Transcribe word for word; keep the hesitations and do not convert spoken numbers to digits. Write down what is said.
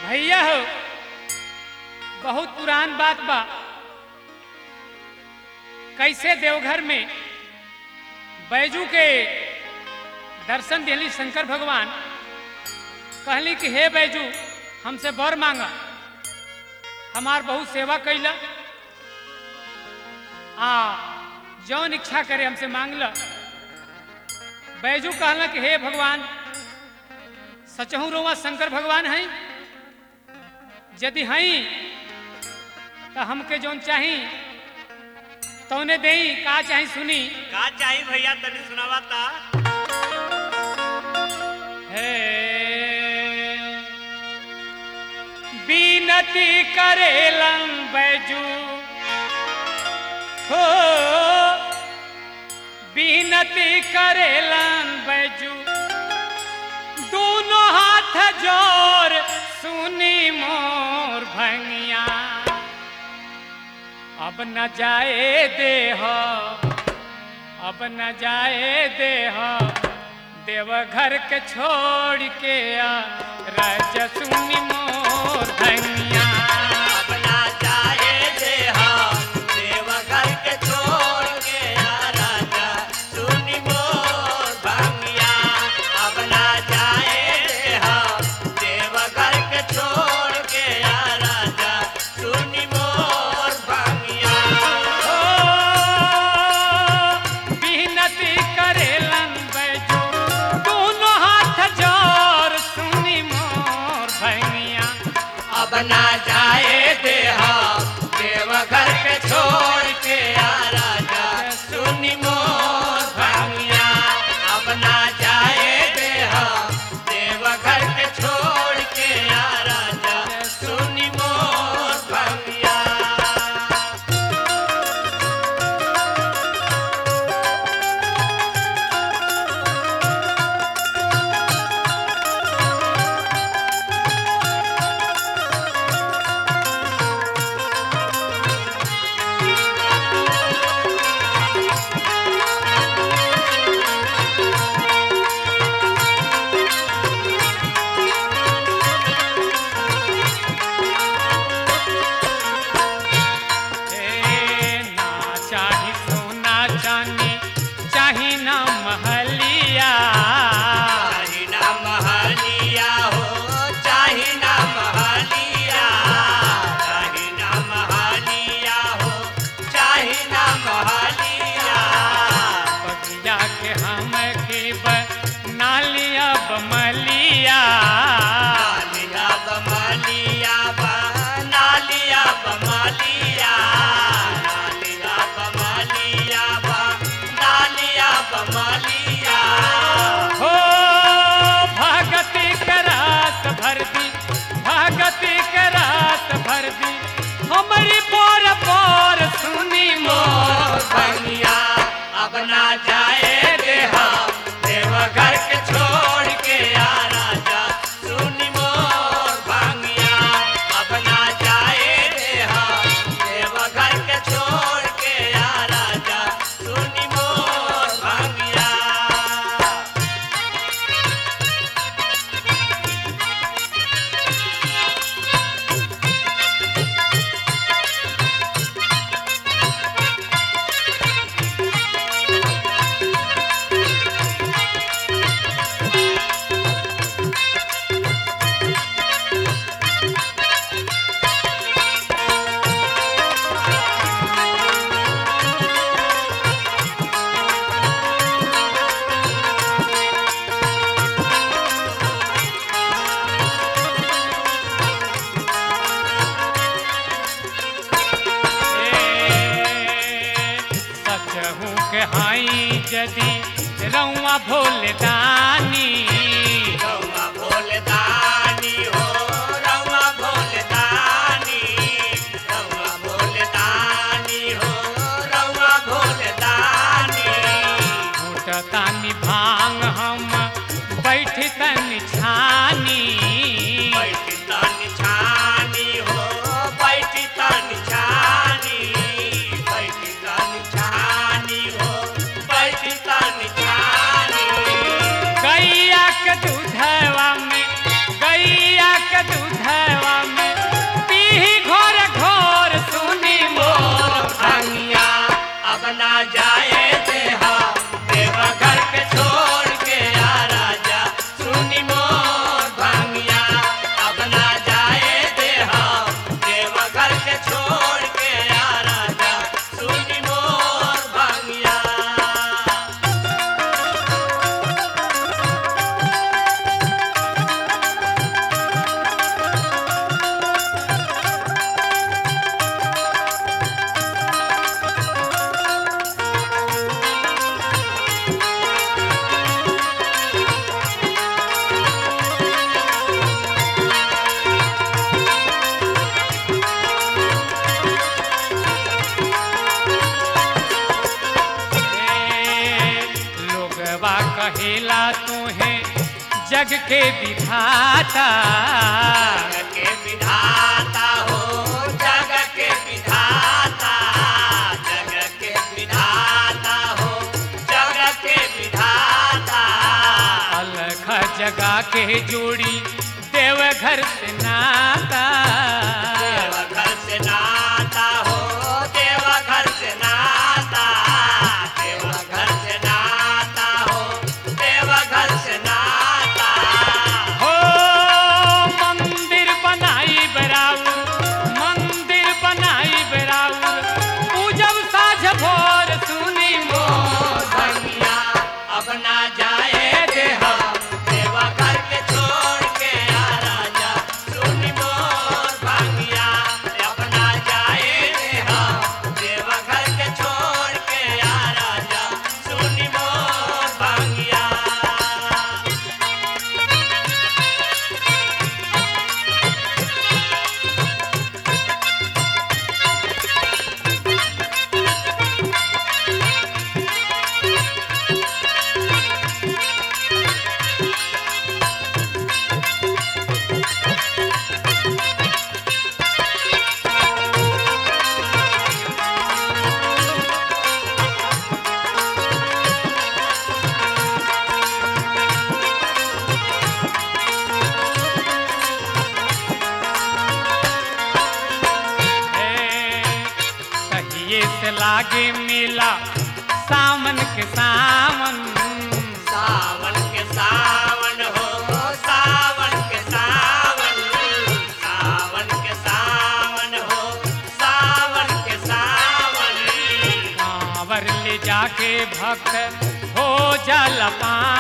भैया हो बहुत पुरान बात बा। कैसे देवघर में बैजू के दर्शन दिली शंकर भगवान, कहली कि हे बैजू हमसे बर मांगा, हमार बहुत सेवा कैला, आ जौन इच्छा करे हमसे मांगला। बैजू कहला कि हे भगवान सचहू रोवा शंकर भगवान हैं, यदि हैं तो हमके जौन चाही तौने देई, का चाही सुनी। का चाही भैया तनी सुनावा ता। हे बीनती करेलन बैजू हो, बीनती करेलन बैजू, दोनों हाथ जोर सुनी मोर भंगिया। अब न जाए देह, अब न जाए देह, देवघर के छोड़ के आ राज सुनी मोर भंगिया। अब ना जाए देह, देवघर के छोड़ के आ राजा सुनी मोर भंगिया। अब ना जाए देह, देवघर के छोड़ के आ राजा सुनी मोर भंगिया। बिनती करेलन बैजू, दोनों हाथ जोर सुनी मोर भंगिया। अब ना जाए देह, देवघर के छोड़ के आ राजा सुनी मोर भंगिया। अब ना जाए देह, देवघर के छोड़ के आ राजा सुनी मोर भंगिया। ए ना चाही सोना चांदी, चाही ना महलिया, चाही ना महलिया हो, चाही ना महलिया, चाही ना महलिया हो, चाही ना महलिया। बगिया के हम की बना लिया बमलिया। नालिया बमलिया बा, नालिया बमलिया, नालिया बमलिया बा, नालिया बमलिया। हो भगती के रात भर दी, भगती के रात भर दी, हमारी बोर बोर सुनी मोर भंगिया। अब ना जाए देह, देवघर के छोड़ के आ राजा सुनी मोर भंगिया। अब ना जाए देह, देवघर के छोड़ के आ राजा सुनी मोर भंगिया। सचहू के हाई यदि रउआ भोले दानी, रउआ भोलेदानी हो, रउआ भोलेदानी, रउआ भोलेदानी हो, रउआ भोलेदानी। उठतानी भांग हम बैठी तनी छानी, बैठी तनी छानी हो, बैठी तनी छानी, बैठी तनी छानी हो, बैठी तनी छानी। कहेला तोहे जग के विधाता। जग के विधाता हो, जग के विधाता, जग के विधाता हो, जग के विधाता। अलख जगा के जोड़ी देवघर से नाता। देवघर से नाता हो, देवघर से नाता, देवघर से नाता हो, देवघर से नाता। हो मंदिर बनाई बराउर, मंदिर बनाई बराउर, पूजब साझ भोर सुनी मोर भंगिया। अब ना जाए दे हम देवघर के छोड़ के आ राजा, सुनी मोर भंगिया। अब ना जाए दे हम देवघर के छोड़ के आ राजा, सुनी मोर भंगिया। कहिए से लागे मेला सावन के सावन। सावन के सावन हो, सावन के सावन, सावन के सावन हो, सावन के सावन। कांवर ले जाके भक्त हो जल पान।